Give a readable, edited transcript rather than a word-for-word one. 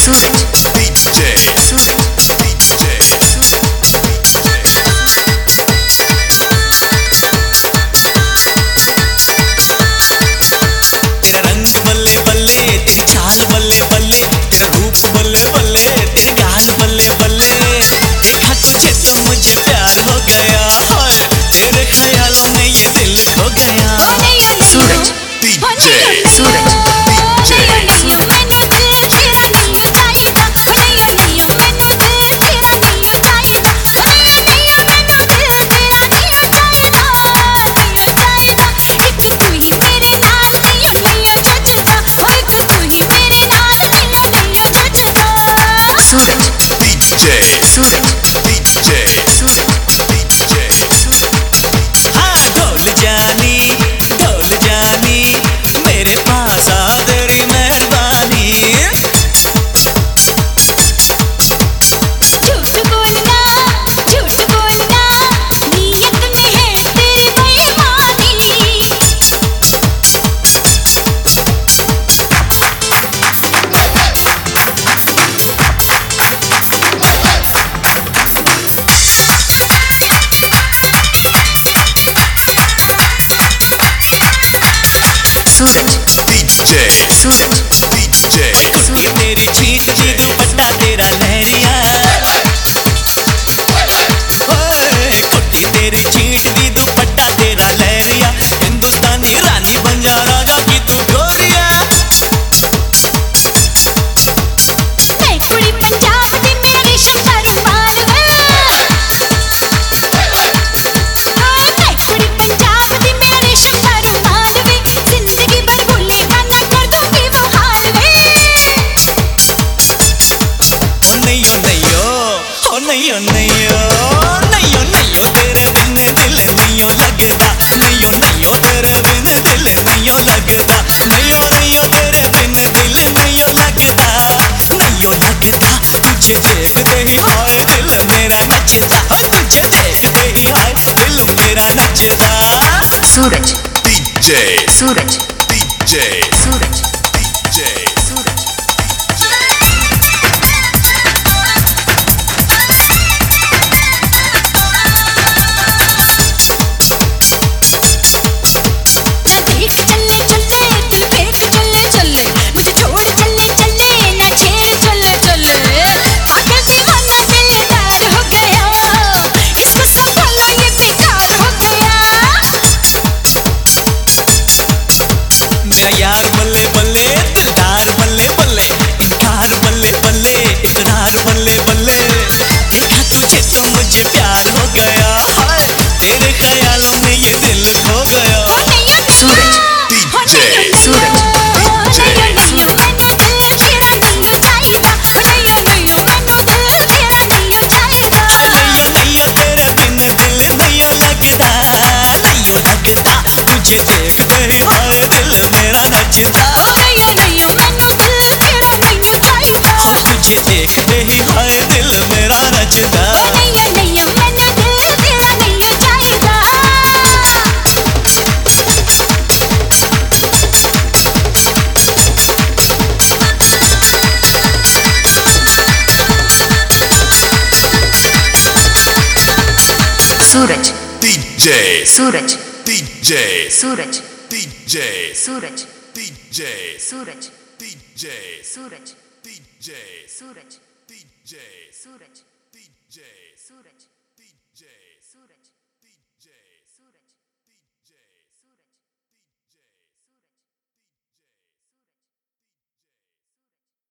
तेरी छींट की दुपट्टा तेरा लहरिया, कुट्टी तेरी छींट की दुपट्टा तेरा लहरिया, हिंदुस्तानी रानी बन जा राजा की तू गोरिया। मैं कुड़ी पंजाब दी मेरा रेशम का रुमाल वे, मैं कुड़ी पंजाब दी मेरा रेशम का रुमाल वे, जिंदगी भर भूलेगा ना कर दूंगी वो हाल वे। नैयो नैयो नैयो तेरे बिन दिल नैयो लगदा, नैयो नैयो तेरे बिन दिल नैयो लगदा, नैयो नैयो तेरे बिन दिल नैयो लगदा, नैयो लगदा। तुझे देखते ही हाय दिल मेरा नचदा, तुझे देखते ही हाय दिल मेरा नचदा। सूरज DJ सूरज DJ सूरज DJ सूरज यार बल्ले बल्ले दिलदार बल्ले बल्ले, इनकार बल्ले बल्ले इकरार बल्ले बल्ले। देखा तुझे तो मुझे प्यार हो गया, हाय तेरे ख्यालों में ये दिल खो गया। सूरज DJ सूरज नैयो तेरे बिन दिल नैयो लगदा, नैयो लगदा। तुझे देखते ही हाय दिल मेरा नचदा, तुझे देखते ही हाय दिल मेरा नचदा। सूरज DJ सूरज DJ सूरज DJ सूरज DJ सूरज DJ सूरज DJ सूरज DJ सूरज DJ सूरज DJ सूरज